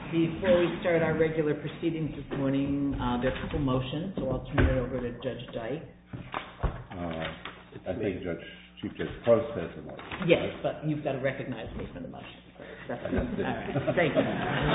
Before we start our regular proceedings this morning, there are a couple motions, so I'll turn it over to Judge Dyke. I think Chief Judge Prost has a motion. Yes, but you've got to recognize me for the motion. That's all right. Thank you.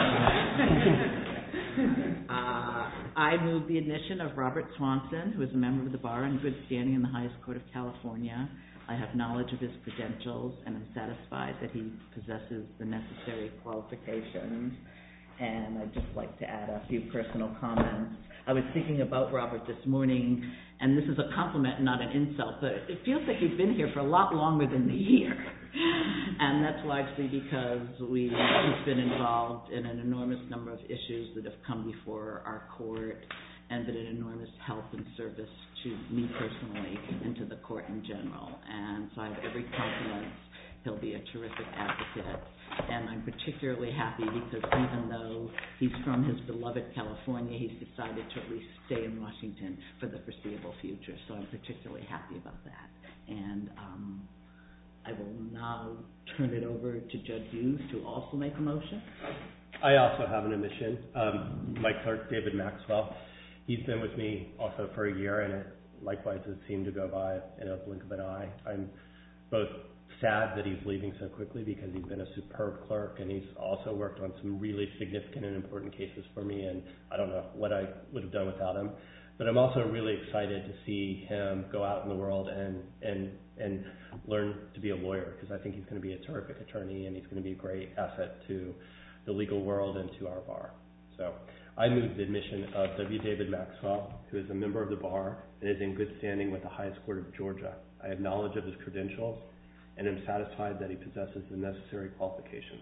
I move the admission of Robert Swanson, who is a member of the bar in good standing in the highest court of California. I have knowledge of his credentials and am satisfied that he possesses the necessary qualifications. And I'd just like to add a few personal comments. I was thinking about Robert this morning, and this is a compliment, not an insult, but it feels like he's been here for a lot longer than the year. And that's largely because he's been involved in an enormous number of issues that have come before our court and been an enormous help and service to me personally and to the court in general. And so I have every confidence he'll be a terrific advocate. And I'm particularly happy because even though he's from his beloved California, he's decided to at least stay in Washington for the foreseeable future. So I'm particularly happy about that. And I will now turn it over to Judge Hughes to also make a motion. I also have an admission. My clerk, David Maxwell, he's been with me also for a year, and it likewise has seemed to go by in a blink of an eye. I'm both sad that he's leaving so quickly because he's been a superb clerk, and he's also worked on some really significant and important cases for me, and I don't know what I would have done without him. But I'm also really excited to see him go out in the world and learn to be a lawyer, because I think he's going to be a terrific attorney, and he's going to be a great asset to the legal world and to our bar. So I move the admission of W. David Maxwell, who is a member of the bar and is in good standing with the highest court of Georgia. I have knowledge of his credentials and am satisfied that he possesses the necessary qualifications.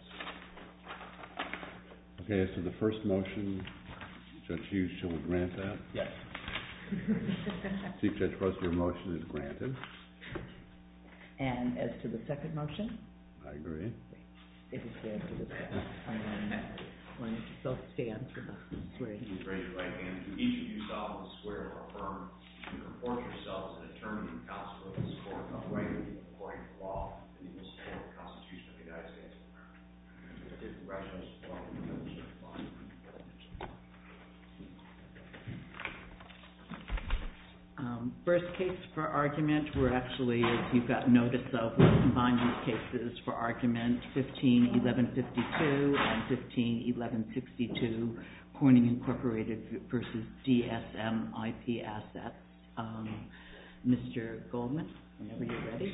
Okay, so the first motion, Judge Hughes, shall we grant that? Yes. Chief Judge Prost, your motion is granted. And as to the second motion? I agree. It is there to discuss. Why don't you both stand for the swearing? Please raise your right hand. Do each of you solemnly swear or affirm to comport yourself as an attorney and counsel of this court uprightly according to law and you will support the Constitution of the United States of America? Congratulations. First case for argument, we're actually, as you've got notice of, we'll combine these cases for argument 15-1152 and 15-1162, Corning Incorporated versus DSM IP Assets. Mr. Goldman, whenever you're ready.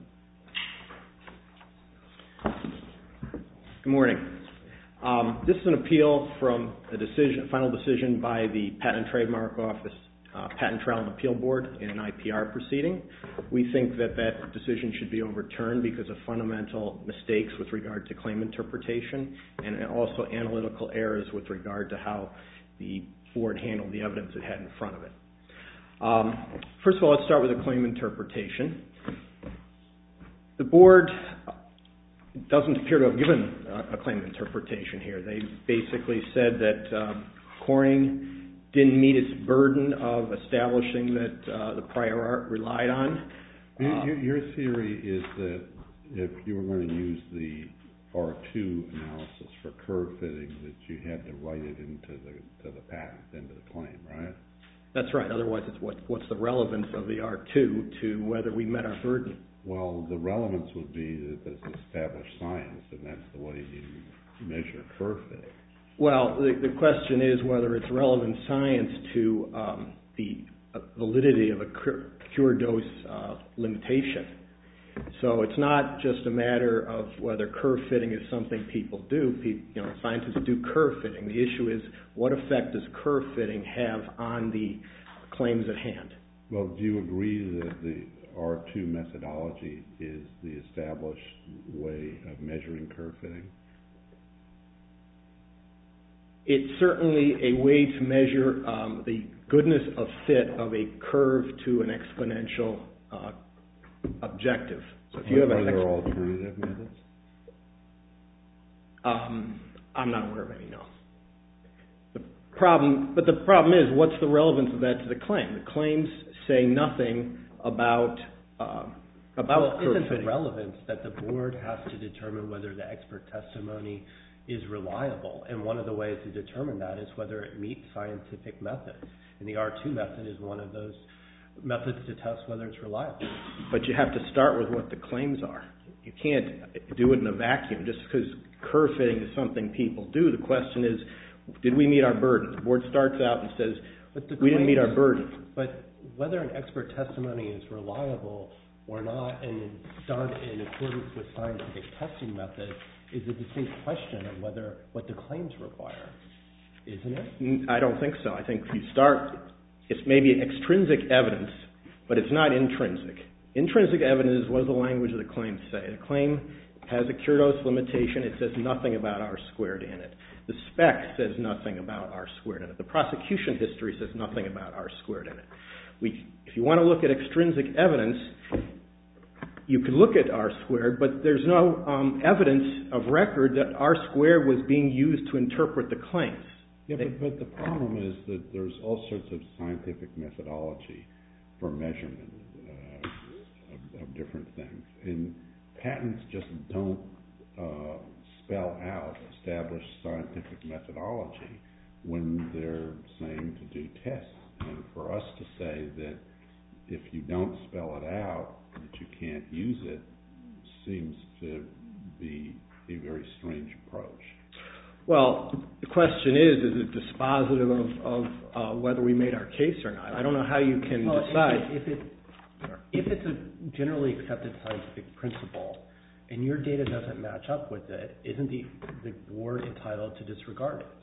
Good morning. This is an appeal from a final decision by the Patent and Trademark Office, Patent Trial and Appeal Board in an IPR proceeding. We think that that decision should be overturned because of fundamental mistakes with regard to claim interpretation and also analytical errors with regard to how the board handled the evidence it had in front of it. First of all, let's start with the claim interpretation. The board doesn't appear to have given a claim interpretation here. They basically said that Corning didn't meet its burden of establishing that the prior art relied on. Your theory is that if you were going to use the R2 analysis for curve fitting, that you had to write it into the patent, into the claim, right? That's right. Otherwise, it's what's the relevance of the R2 to whether we met our burden? Well, the relevance would be that it's established science, and that's the way you measure curve fitting. Well, the question is whether it's relevant science to the validity of a cure dose limitation. So it's not just a matter of whether curve fitting is something people do. Scientists do curve fitting. The issue is what effect does curve fitting have on the claims at hand? Well, do you agree that the R2 methodology is the established way of measuring curve fitting? It's certainly a way to measure the goodness of fit of a curve to an exponential objective. So if you have Are there alternative methods? I'm not aware of any, no. The problem is, what's the relevance of that to the claim? The claims say nothing about curve fitting. Isn't the relevance that the board has to determine whether the expert testimony is reliable, and one of the ways to determine that is whether it meets scientific methods. And the R2 method is one of those methods to test whether it's reliable. But you have to start with what the claims are. You can't do it in a vacuum. Just because curve fitting is something people do, the question is, did we meet our burden? The board starts out and says, we didn't meet our burden. But whether an expert testimony is reliable or not, and it's done in accordance with scientific testing methods, is a distinct question of what the claims require, isn't it? I don't think so. I think if you start, it's maybe extrinsic evidence, but it's not intrinsic. Intrinsic evidence is what does the language of the claim say. The claim has a Kuros limitation. It says nothing about R squared in it. The spec says nothing about R squared in it. The prosecution history says nothing about R squared in it. If you want to look at extrinsic evidence, you could look at R squared, but there's no evidence of record that R squared was being used to interpret the claims. Yeah, but the problem is that there's all sorts of scientific methodology for measurement of different things. And patents just don't spell out established scientific methodology when they're saying to do tests. And for us to say that if you don't spell it out, that you can't use it, seems to be a very strange approach. Well, the question is it dispositive of whether we made our case or not? I don't know how you can decide. If it's a generally accepted scientific principle and your data doesn't match up with it, isn't the board entitled to disregard it?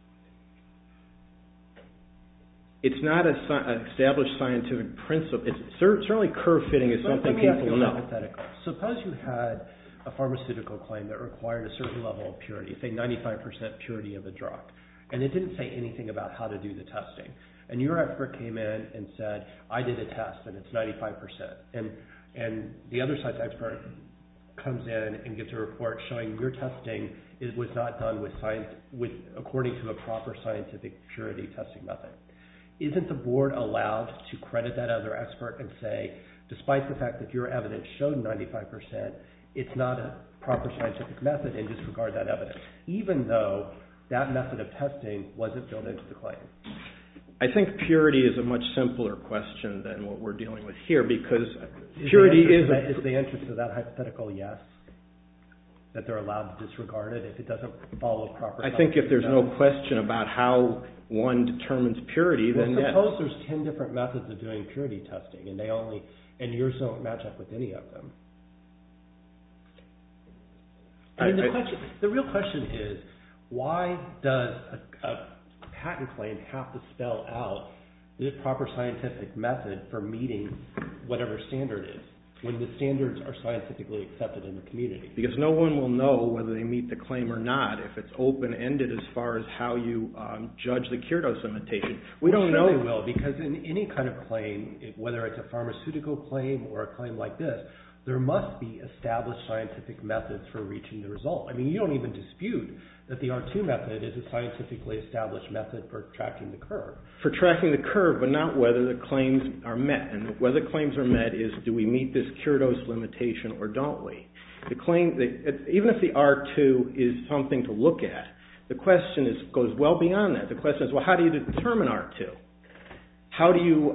It's not an established scientific principle. It's certainly curve fitting is something people know. Hypothetical. Suppose you had a pharmaceutical claim that required a certain level of purity, say 95% purity of a drug, and it didn't say anything about how to do the testing. And your expert came in and said, I did a test and it's 95%. And the other side's expert comes in and gives a report showing your testing was not done according to a proper scientific purity testing method. Isn't the board allowed to credit that other expert and say, despite the fact that your evidence showed 95%, it's not a proper scientific method, and disregard that evidence, even though that method of testing wasn't built into the claim? I think purity is a much simpler question than what we're dealing with here, because purity is the answer to that hypothetical yes, that they're allowed to disregard it if it doesn't follow proper. I think if there's no question about how one determines purity, then yes. Suppose there's 10 different methods of doing purity testing, and yours don't match up with any of them. I mean, the real question is, why does a patent claim have to spell out the proper scientific method for meeting whatever standard is, when the standards are scientifically accepted in the community? Because no one will know whether they meet the claim or not if it's open-ended as far as how you judge the Kuros limitation. We don't know. Sure they will, because in any kind of claim, whether it's a pharmaceutical claim or a claim like this, there must be established scientific methods for reaching the result. I mean, you don't even dispute that the R2 method is a scientifically established method for tracking the curve. For tracking the curve, but not whether the claims are met. And whether claims are met is, do we meet this Kuros limitation or don't we? The claim, even if the R2 is something to look at, the question goes well beyond that. The question is, well, how do you determine R2? How do you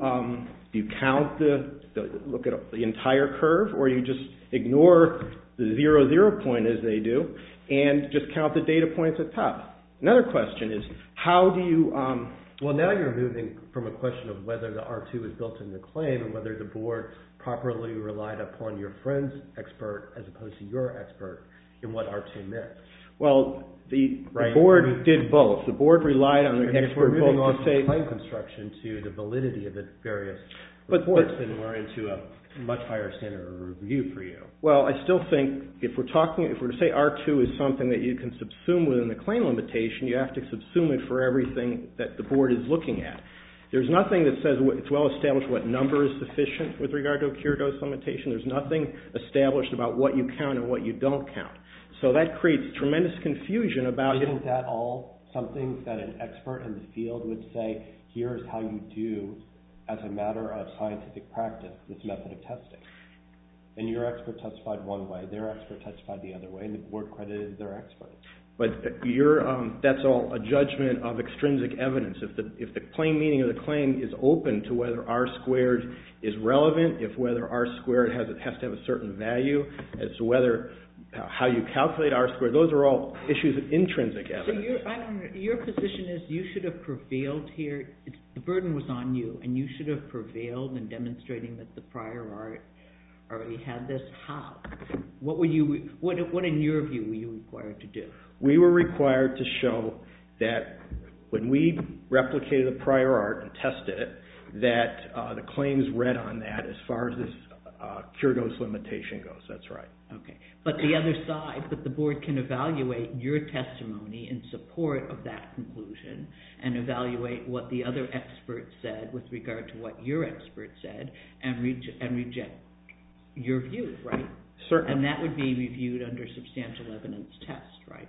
count look at the entire curve, or you just ignore the 0 point as they do and just count the data points at the top? Another question is, how do you... Well, now you're moving from a question of whether the R2 is built in the claim and whether the board properly relied upon your friend's expert as opposed to your expert in what R2 meant. Well, the board did both. The board relied on the expert both to say... Claim construction to the validity of the various reports, then we're into a much higher standard of review for you. Well, I still think if we're to say R2 is something that you can subsume within the claim limitation, you have to subsume it for everything that the board is looking at. There's nothing that says it's well established what number is sufficient with regard to a Kuros limitation. There's nothing established about what you count and what you don't count. So that creates tremendous confusion about... Isn't that all something that an expert in the field would say, here's how you do, as a matter of scientific practice, this method of testing? And your expert testified one way, their expert testified the other way, and the board credited their expert. But that's all a judgment of extrinsic evidence. If the plain meaning of the claim is open to whether R squared is relevant, if whether R squared has to have a certain value, as to whether how you calculate R squared, those are all issues of intrinsic evidence. So your position is you should have prevailed here. The burden was on you, and you should have prevailed in demonstrating that the prior art already had this. How? What in your view were you required to do? We were required to show that when we replicated the prior art and tested it, that the claims read on that as far as this cure dose limitation goes. That's right. Okay. But the other side, but the board can evaluate your testimony in support of that conclusion and evaluate what the other expert said with regard to what your expert said and reject your view, right? Certainly. And that would be reviewed under substantial evidence test, right?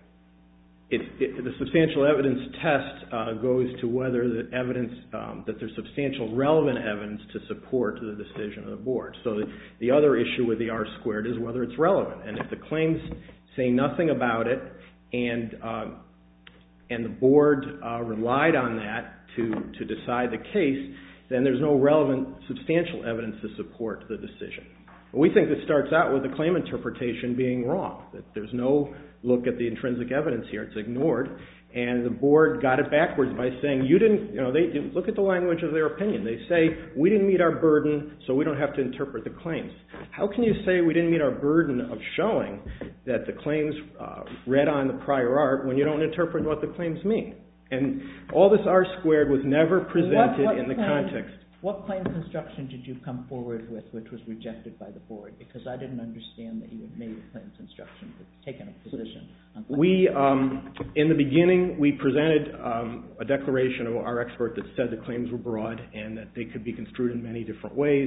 The substantial evidence test goes to whether the evidence, that there's substantial relevant evidence to support the decision of the board. So the other issue with the R squared is whether it's relevant. And if the claims say nothing about it and the board relied on that to decide the case, then there's no relevant substantial evidence to support the decision. We think this starts out with the claim interpretation being wrong, that there's no look at the intrinsic evidence here. It's ignored. And the board got it backwards by saying, they look at the language of their opinion. They say, we didn't meet our burden, so we don't have to interpret the claims. How can you say we didn't meet our burden of showing that the claims read on the prior art when you don't interpret what the claims mean? And all this R squared was never presented in the context. What claim construction did you come forward with which was rejected by the board? Because I didn't understand that you had made a claim construction, but taken a position on claims. In the beginning, we presented a declaration of our expert that said the claims were broad and that they could be construed in many different ways.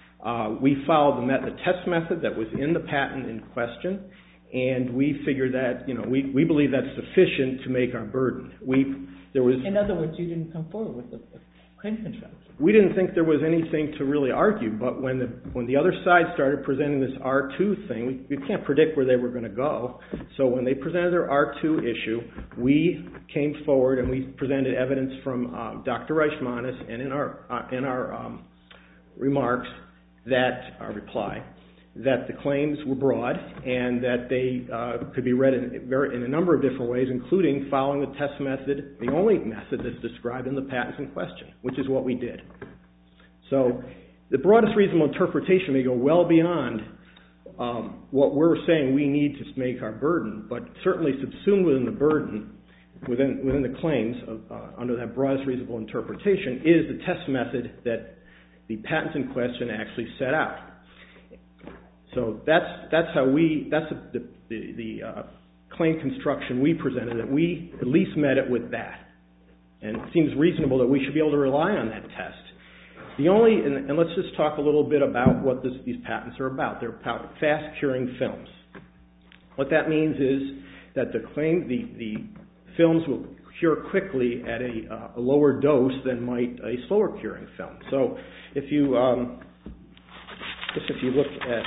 We followed the test method that was in the patent in question, and we figured that, we believe that's sufficient to make our burden. In other words, you didn't come forward with a claim construction. We didn't think there was anything to really argue, but when the other side started presenting this R2 thing, we can't predict where they were going to go. So when they presented their R2 issue, we came forward and we presented evidence from Dr. Reichmanis and in our remarks our reply, that the claims were broad and that they could be read in a number of different ways, including following the test method, the only method that's described in the patents in question, which is what we did. So the broadest reasonable interpretation may go well beyond what we're saying we need to make our burden, but certainly subsumed within the burden, within the claims under that broadest reasonable interpretation, is the test method that the patents in question actually set out. So that's the claim construction we presented, that we at least met it with that. And it seems reasonable that we should be able to rely on that test. And let's just talk a little bit about what these patents are about. They're about fast curing films. What that means is that the films will cure quickly at a lower dose than might a slower curing film. So if you look at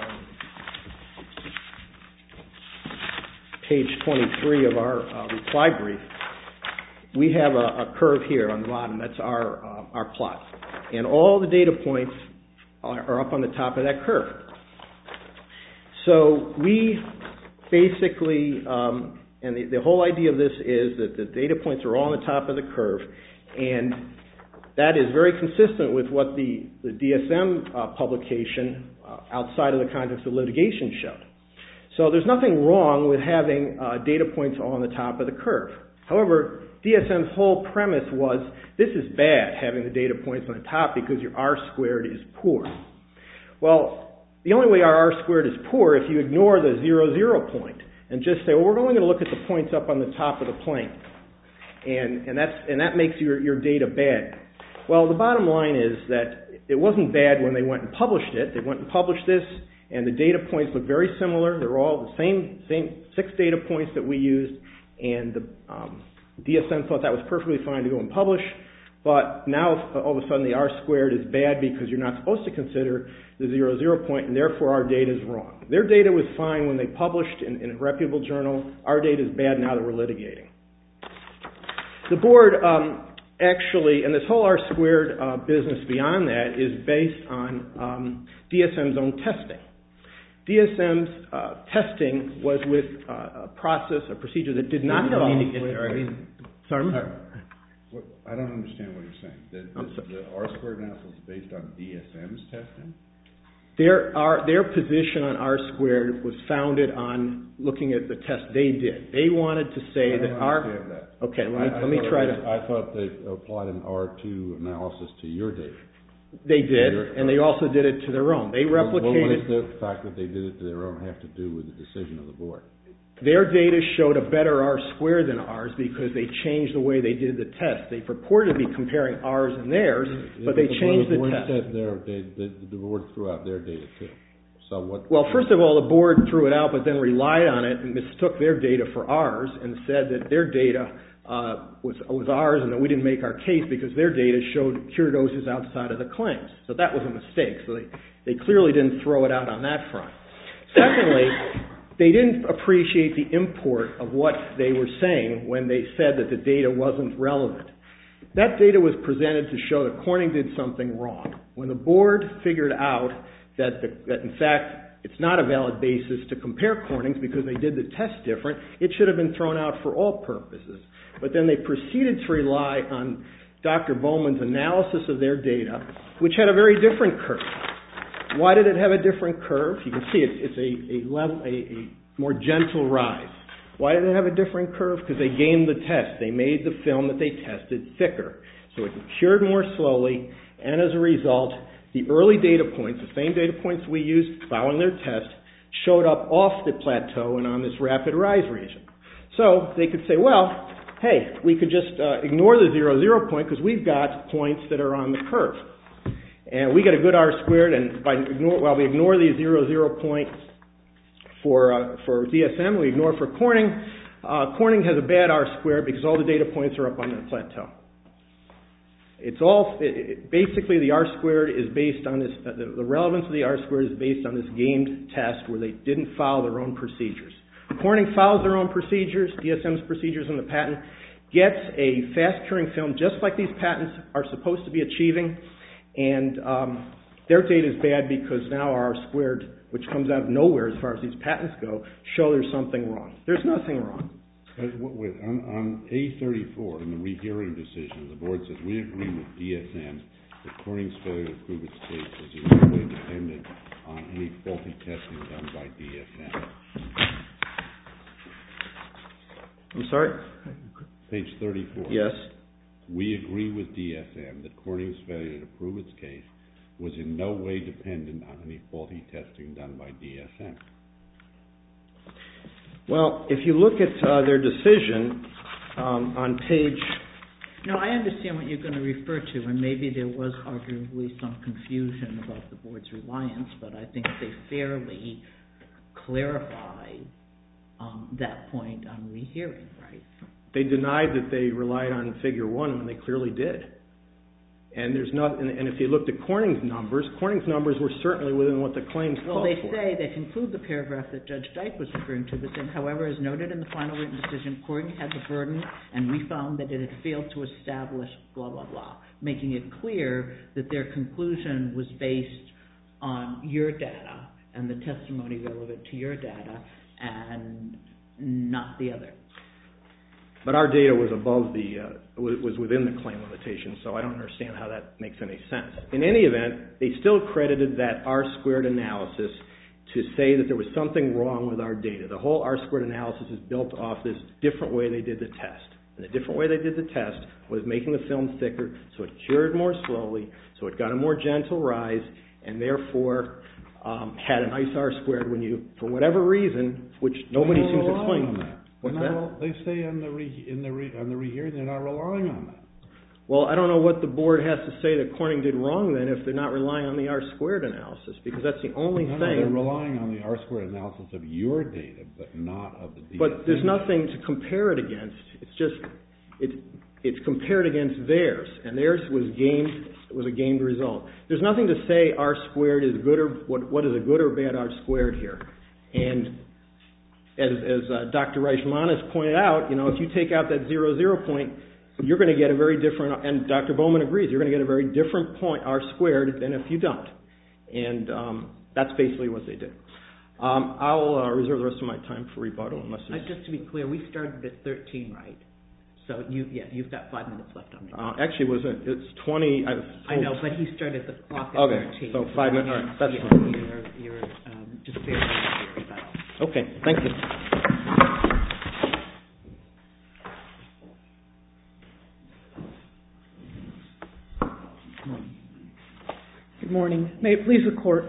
page 23 of our reply brief, we have a curve here on the bottom. That's our plot. And all the data points are up on the top of that curve. So we basically, and the whole idea of this is that the data points are all on the top of the curve, and that is very consistent with what the DSM publication outside of the context of litigation showed. So there's nothing wrong with having data points all on the top of the curve. However, DSM's whole premise was, this is bad, having the data points on the top, because your R squared is poor. Well, the only way our R squared is poor if you ignore the 0, 0 point and just say, well, we're only going to look at the points up on the top of the plane. And that makes your data bad. Well, the bottom line is that it wasn't bad when they went and published it. They went and published this, and the data points look very similar. They're all the same 6 data points that we used, and the DSM thought that was perfectly fine to go and publish. but now all of a sudden the R squared is bad because you're not supposed to consider the 0, point, and therefore our data is wrong. Their data was fine when they published in a reputable journal. Our data is bad now that we're litigating. The board actually, and this whole R squared business beyond that is based on DSM's own testing. DSM's testing was with a procedure that did not follow. Sorry? I don't understand what you're saying. The R squared analysis is based on DSM's testing? Their position on R squared was founded on looking at the test they did. They wanted to say that I don't understand that. Okay, let me try to... I thought they applied an R2 analysis to your data. They did, and they also did it to their own. They replicated... What does the fact that they did it to their own have to do with the decision of the board? Their data showed a better R squared than ours because they changed the way they did the test. They purported to be comparing ours and theirs, but they changed the test. The board threw out their data too. So what? Well, first of all, the board threw it out, but then relied on it and mistook their data for ours and said that their data was ours and that we didn't make our case because their data showed cure doses outside of the claims. So that was a mistake. So they clearly didn't throw it out on that front. Secondly, they didn't appreciate the import of what they were saying when they said that the data wasn't relevant. That data was presented to show that Corning did something wrong. When the board figured out that in fact it's not a valid basis to compare Corning's because they did the test different, it should have been thrown out for all purposes. But then they proceeded to rely on Dr. Bowman's analysis of their data, which had a very different curve. Why did it have a different curve? You can see it's a more gentle rise. Why did it have a different curve? Because they gamed the test. They made the film that they tested thicker. So it cured more slowly, and as a result, the early data points, the same data points we used following their test, showed up off the plateau and on this rapid rise region. So they could say, well, hey, we could just ignore the 0, point because we've got points that are on the curve. And we get a good R squared, and while we ignore the 0, point for DSM, we ignore for Corning. Corning has a bad R squared because all the data points are up on the plateau. Basically the R squared is based on this, the relevance of the R squared is based on this gamed test where they didn't follow their own procedures. Corning follows their own procedures, DSM's procedures in the patent, gets a fast curing film just like these patents are supposed to be achieving, and their data is bad because now our R squared, which comes out of nowhere as far as these patents go, show there's something wrong. There's nothing wrong. On A34 in the rehearing decision, the board says, we agree with DSM that Corning's failure to prove its case was in no way dependent on any faulty testing done by DSM. I'm sorry? Page 34. Yes. We agree with DSM that Corning's failure to prove its case was in no way dependent on any faulty testing done by DSM. Well, if you look at their decision on page... No, I understand what you're going to refer to, and maybe there was arguably some confusion about the board's reliance, but I think they fairly clarified that point on rehearing, right? They denied that they relied on Figure 1 when they clearly did. And if you looked at Corning's numbers were certainly within what the claims called for. Well, they say, they conclude the paragraph that Judge Dyke was referring to, but then, however, as noted in the final written decision, Corning had the burden, and we found that it had failed to establish blah, blah, blah, making it clear that their conclusion was based on your data and the testimony relevant to your data and not the other. But our data was was within the claim limitation, so I don't understand how that makes any sense. In any event, they still credited that R squared analysis to say that there was something wrong with our data. The whole R squared analysis is built off this different way they did the test. And the different way they did the test was making the film thicker, so it cured more slowly, so it got a more gentle rise, and therefore had a nice R squared when you, for whatever reason, which nobody seems to explain. What's that? They say on the rehearing they're not relying on that. Well, I don't know what the board has to say that Corning did wrong then if they're not relying on the R squared analysis, because that's the only thing. They're relying on the R squared analysis of your data, but not of the DSM. But there's nothing to compare it against. it's compared against theirs, and theirs was a gained result. There's nothing to say R squared is good or what is a good or bad R squared here. And as Dr. Reichmanis pointed out, if you take out that 0 point, you're going to get a very different, and Dr. Bowman agrees, you're going to get a very different point R squared than if you don't. And that's basically what they did. I'll reserve the rest of my time for rebuttal unless there's... Just to be clear, we started at 13, right? So you've got 5 minutes left on me. Actually, it's 20. I know, but he started the clock at 13. So 5 minutes. All right, that's fine. You're just barely here. Okay, thank you. Good morning. May it please the Court.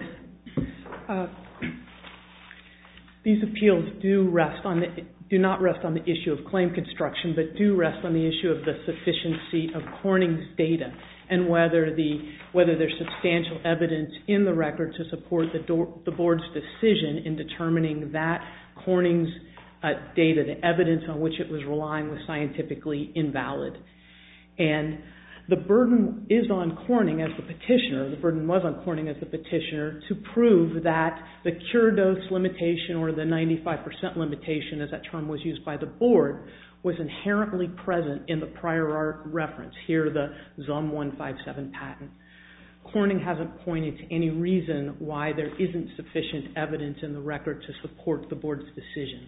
These appeals do not rest on the issue of claim construction, but do rest on the issue of the sufficiency of Corning's data and whether there's substantial evidence in the record to support the Board's decision in determining that Corning's data, the evidence on which it was relying, was scientifically invalid. And the burden is on Corning as the petitioner, the burden was on Corning as the petitioner, to prove that the cure dose limitation, or the 95% limitation as that term was used by the Board, was inherently present in the prior art reference, here the ZUM 157 patent. Corning hasn't pointed to any reason why there isn't sufficient evidence in the record to support the Board's decision.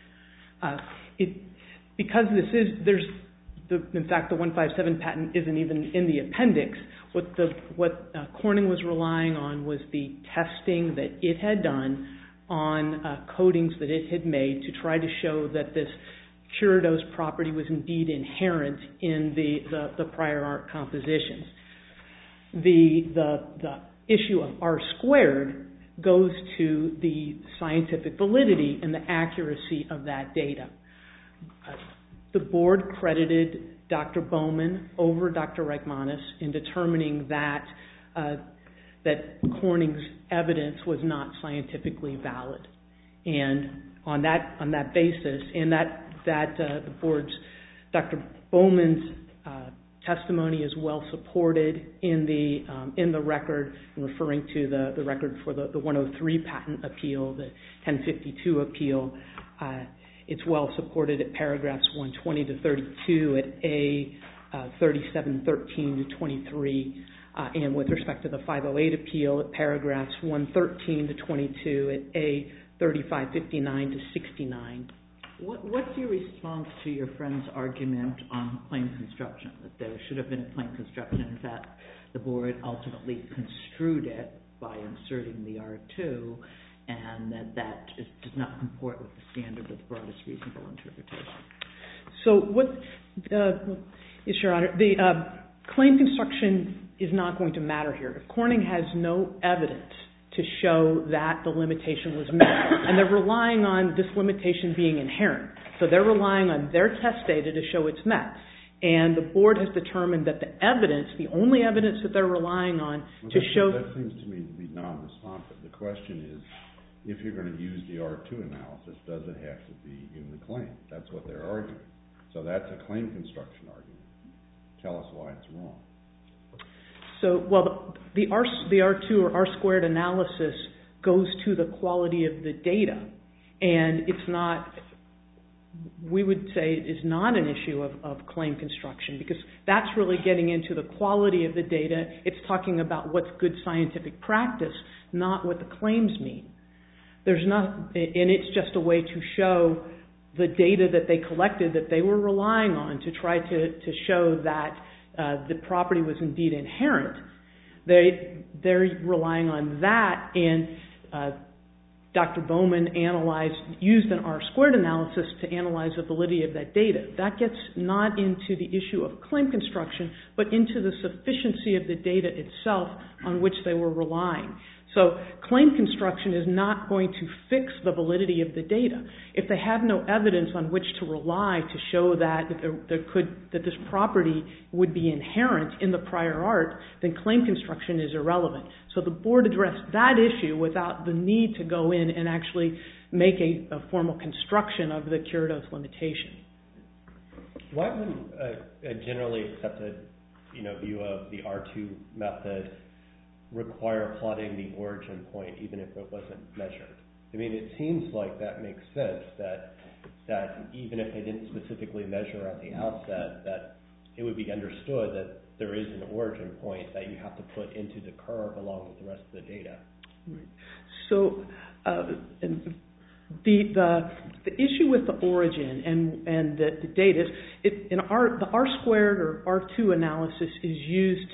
Because in fact, the 157 patent isn't even in the appendix. What Corning was relying on was the testing that it had done on coatings that it had made to try to show that this cure dose property was indeed inherent in the prior art compositions. The issue of R squared goes to the scientific validity and the accuracy of that data. The Board credited Dr. Bowman over Dr. Reichmanis in determining that Corning's evidence was not scientifically valid. And on that basis, the Board's, Dr. Bowman's testimony is well supported in the record, referring to the record for the 103 patent appeal, the 1052 appeal. It's well supported at paragraphs 120 to 32, at A 3713 to 23, and with respect to the 508 appeal, at paragraphs 113 to 22, at A 3559 to 69. What's your response to your friend's argument on claim construction, that there should have been a claim construction? In fact, the Board ultimately construed it by inserting the R2, and that does not comport with the standard of the broadest reasonable interpretation. So yes, Your Honor, the claim construction is not going to matter here. If Corning has no evidence to show that the limitation was met, and they're relying on this limitation being inherent, so they're relying on their test data to show it's met. And the Board has determined that the evidence, the only evidence that they're relying on to show... That seems to me to be non-responsive. The question is, if you're going to use the R2 analysis, does it have to be in the claim? That's what they're arguing. So that's a claim construction argument. Tell us why it's wrong. So, well, the R2 or R squared analysis goes to the quality of the data, and it's not, we would say it is not an issue of claim construction, because that's really getting into the quality of the data. It's talking about what's good scientific practice, not what the claims mean. There's not, and it's just a way to show the data that they collected that they were relying on to try to show that the property was indeed inherent. They're relying on that, and Dr. Bowman used an R squared analysis to analyze the validity of that data. That gets not into the issue of claim construction, but into the sufficiency of the data itself on which they were relying. So claim construction is not going to fix the validity of the data. If they have no evidence on which to rely to show that this property would be inherent in the prior art, then claim construction is irrelevant. So the Board addressed that issue without the need to go in and actually make a formal construction of the cure dose limitation. Why wouldn't a generally accepted view of the R2 method require plotting the origin point even if it wasn't measured? I mean, it seems like that makes sense, that even if they didn't specifically measure at the outset, that it would be understood that there is an origin point that you have to put into the curve along with the rest of the data. Right. So the issue with the origin and the data is the R squared or R2 analysis is used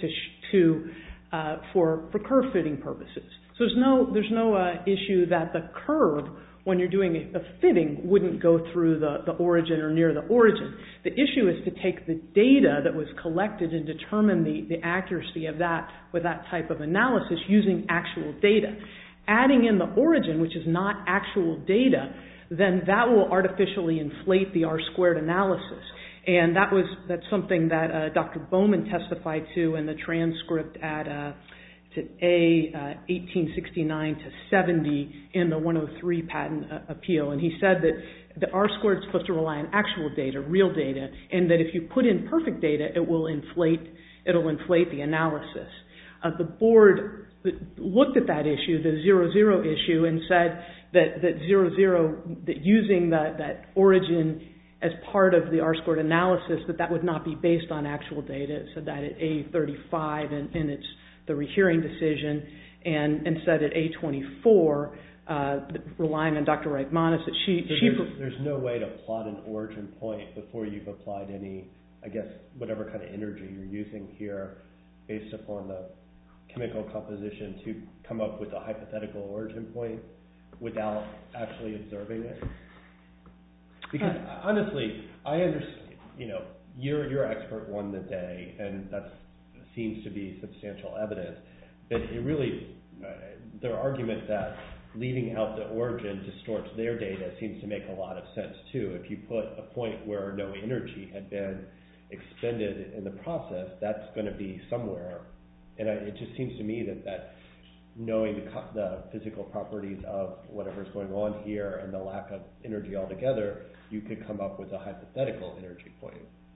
for curve fitting purposes. So there's no issue that the curve, when you're doing a fitting, wouldn't go through the origin or near the origin. The issue is to take the data that was collected and determine the accuracy of that with that type of analysis using actual data. Adding in the origin, which is not actual data, then that will artificially inflate the R squared analysis. And that's something that Dr. Bowman testified to in the transcript at A 1869 to 70 in the 103 patent appeal. And he said that the R squared is supposed to rely on actual data, real data, and that if you put in perfect data, it'll inflate the analysis. The board looked at that issue, the 0-0 issue, and said that 0-0, that using that origin as part of the R squared analysis, that would not be based on actual data. It said that at A35 and it's the rehearing decision, and said at A24, relying on Dr. Reichmanis, that there's no way to plot an origin point before you've applied any, I guess, whatever kind of energy you're using here based upon the chemical composition to come up with a hypothetical origin point without actually observing it? Because honestly, I understand, your expert won the day, and that seems to be substantial evidence, but it really, their argument that leaving out the origin distorts their data seems to make a lot of sense too. If you put a point where no energy had been expended in the process, that's going to be somewhere. And it just seems to me that knowing the physical properties of whatever's going on here and the lack of energy altogether, you could come up with a hypothetical energy point.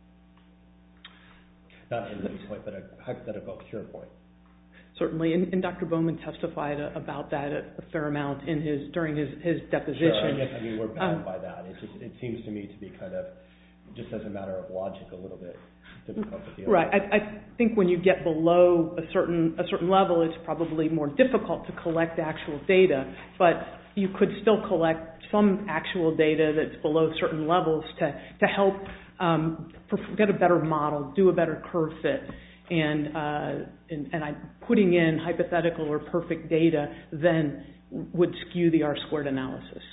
Not an energy point, but a hypothetical cure point. Certainly, and Dr. Bowman testified about that a fair amount during his deposition. Sure, we're bound by that. It seems to me to be kind of, just as a matter of logic, a little bit difficult to deal with. Right. I think when you get below a certain level, it's probably more difficult to collect actual data, but you could still collect some actual data that's below certain levels to help get a better model, do a better curve fit. And putting in hypothetical or perfect data then would skew the R squared analysis.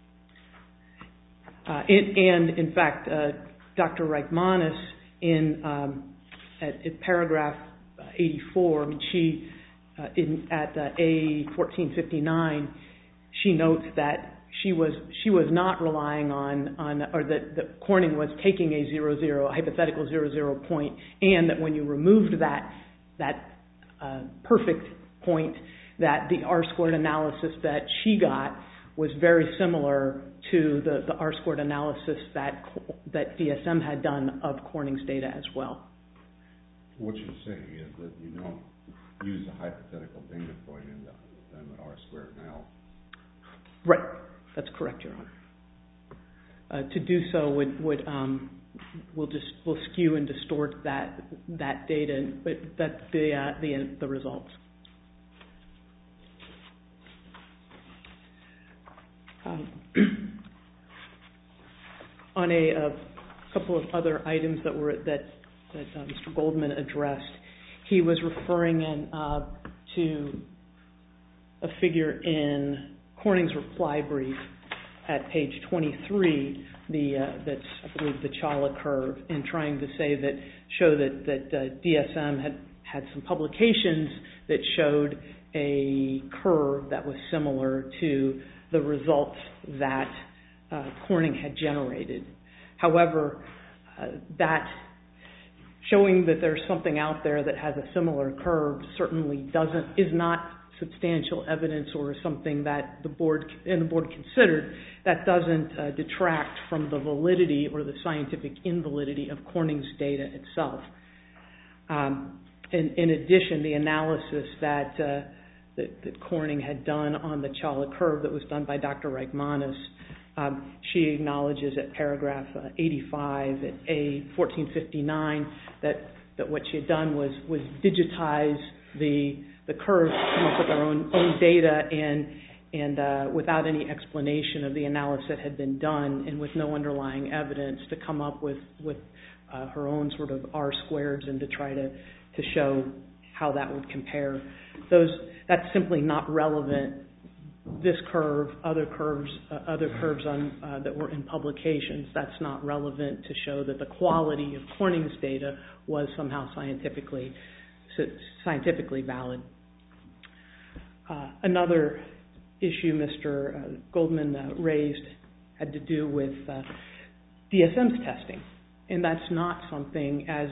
And in fact, Dr. Reichmanis at paragraph 84, she at A1459, she notes that she was not relying on or that Corning was taking a 0-0, a hypothetical 0-0 point, and that when you removed that perfect point, that the R squared analysis that she got was very similar to the R squared analysis that DSM had done of Corning's data as well. What you're saying is that you don't use a hypothetical data point in the R squared analysis. Right. That's correct, Your Honor. To do so will skew and distort that data, but the results. On a couple of other items that Mr. Goldman addressed, he was referring to a figure in Corning's reply brief at page 23, that's I believe the Chawla curve, and trying to show that DSM had some publications that showed a curve that was similar to the results that Corning had generated. However, that showing that there's something out there that has a similar curve certainly is not substantial evidence or something that the board considered, that doesn't detract from the validity or the scientific invalidity of Corning's data itself. In addition, the analysis that Corning had done on the Challa curve that was done by Dr. Reichmanis, she acknowledges at paragraph 85 at A1459 that what she had done was digitize the curves, come up with our own data, and without any explanation of the analysis that had been done, and with no underlying evidence, to come up with her own sort of R-squareds and to try to show how that would compare. That's simply not relevant. This curve, other curves on that were in publications, that's not relevant to show that the quality of Corning's data was somehow scientifically valid. Another issue Mr. Goldman raised had to do with DSM's testing, and that's not something, as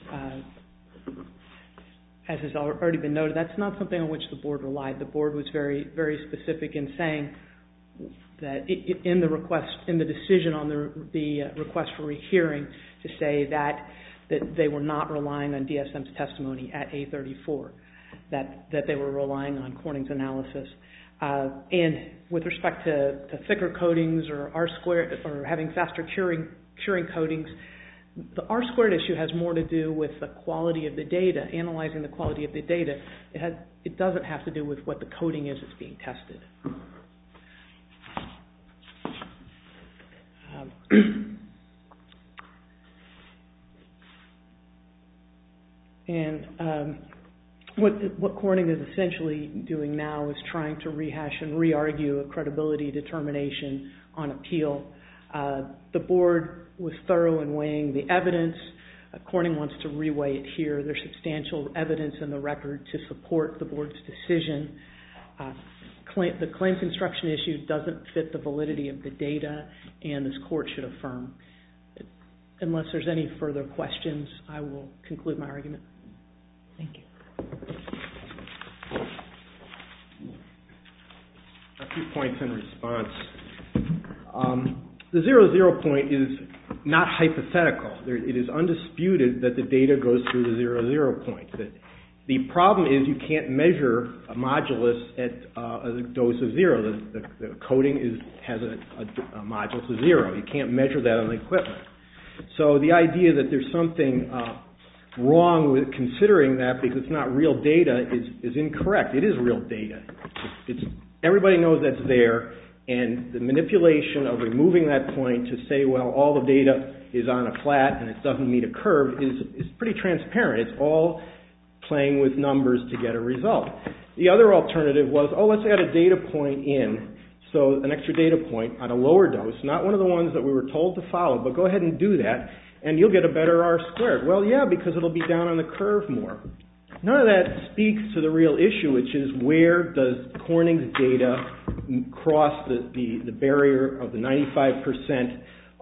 has already been noted, that's not something on which the board relied. The board was very, very specific in saying that in the decision on the request for rehearing, to say that they were not relying on DSM's testimony at A34, that they were relying on Corning's analysis. And with respect to thicker coatings or R-squared or having faster curing coatings, the R-squared issue has more to do with the quality of the data, analyzing the quality of the data. It doesn't have to do with what the coating is that's being tested. And what Corning is essentially doing now is trying to rehash and re-argue a credibility determination on appeal. The board was thorough in weighing the evidence. Corning wants to re-weigh it here. There's substantial evidence in the record to support the board's decision. The claim construction issue doesn't fit the validity of the data, and this court should affirm. Unless there's any further questions, I will conclude my argument. Thank you. A few points in response. The 0-0 point is not hypothetical. It is undisputed that the data goes through the 0-0 point. The problem is you can't measure a modulus at a dose of 0. The coating has a modulus of 0. You can't measure that on the equipment. So the idea that there's something wrong with considering that because it's not real data is incorrect. It is real data. Everybody knows that's there, and the manipulation of removing that point to say, well, all the data is on a flat and it doesn't meet a curve is pretty transparent. It's all playing with numbers to get a result. The other alternative was, let's add a data point in, so an extra data point on a lower dose, not one of the ones that we were told to follow, but go ahead and do that, and you'll get a better R-squared. Well, yeah, because it'll be down on the curve more. None of that speaks to the real issue, which is where does Corning's data cross the barrier of the 95%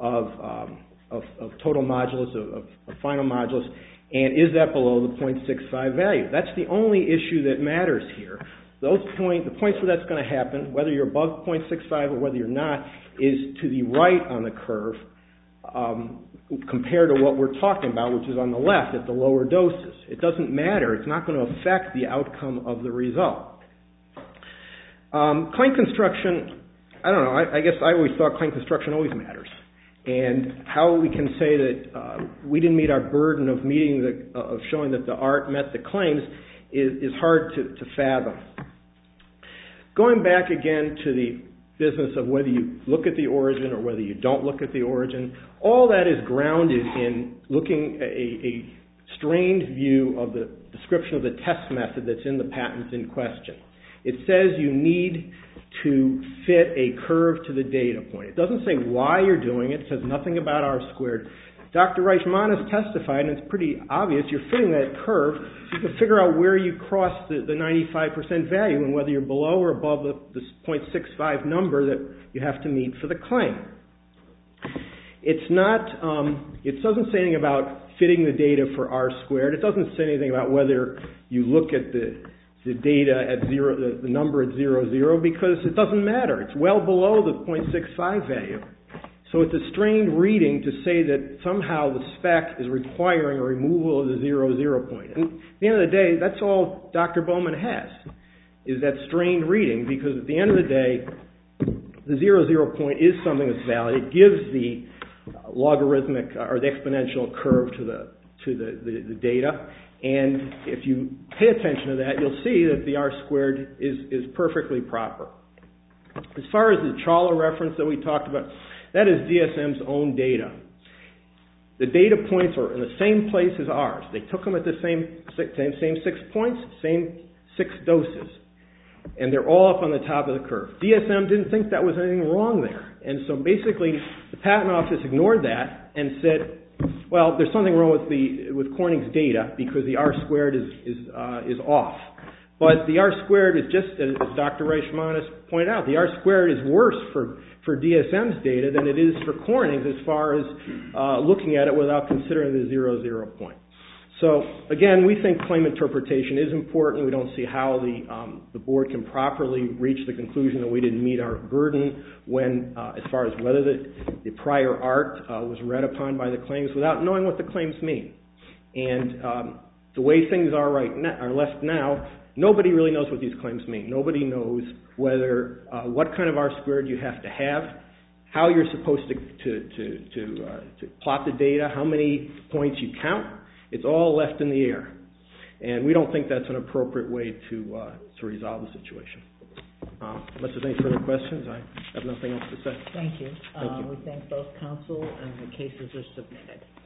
of total modulus, of final modulus, and is that below the 0.65 value? That's the only issue that matters here. The points where that's going to happen, whether you're above 0.65 or whether you're not, is to the right on the curve compared to what we're talking about, which is on the left at the lower doses. It doesn't matter. It's not going to affect the outcome of the result. Claim construction, I don't know. I guess I always thought claim construction always matters. And how we can say that we didn't meet our burden of showing that the art met the claims is hard to fathom. Going back again to the business of whether you look at the origin or whether you don't look at the origin, all that is grounded in looking at a strained view of the description of the test method that's in the patents in question. It says you need to fit a curve to the data point. It doesn't say why you're doing it. It says nothing about R-squared. Dr. Reichmanis testified, and it's pretty obvious, you're fitting that curve so you can figure out where you cross the 95% value and whether you're below or above the 0.65 number that you have to meet for the claim. It's not, it doesn't say anything about fitting the data for R-squared. It doesn't say anything about whether you look at the the data at zero, the number at 0, 0, because it doesn't matter. It's well below the 0.65 value. So it's a strained reading to say that somehow the spec is requiring a removal of the 0, 0 point. And at the end of the day, that's all Dr. Bowman has, is that strained reading, because at the end of the day, the 0, 0 point is something that's valid. It gives the logarithmic or the exponential curve to the data. And if you pay attention to that, you'll see that the R squared is perfectly proper. As far as the Chawla reference that we talked about, that is DSM's own data. The data points are in the same place as ours. They took them at the same 6 points, same 6 doses. And they're all up on the top of the curve. DSM didn't think that was anything wrong there. And so basically, the Patent Office ignored that and said, well, there's something wrong with Corning's data because the R squared is off. But the R squared is just, as Dr. Reichmanis pointed out, the R squared is worse for DSM's data than it is for Corning's as far as looking at it without considering the 0, 0 point. So again, we think claim interpretation is important. We don't see how the board can properly reach the conclusion that we didn't meet our burden when, as far as whether the prior art was read upon by the claims without knowing what the claims mean. And the way things are left now, nobody really knows what these claims mean. Nobody knows whether what kind of R squared you have to have, how you're supposed to plot the data, how many points you count. It's all left in the air. And we don't think that's an appropriate way to resolve the situation. Unless there's any further questions, I have nothing else to say. Thank you. Thank you. We thank both counsel, and the cases are submitted.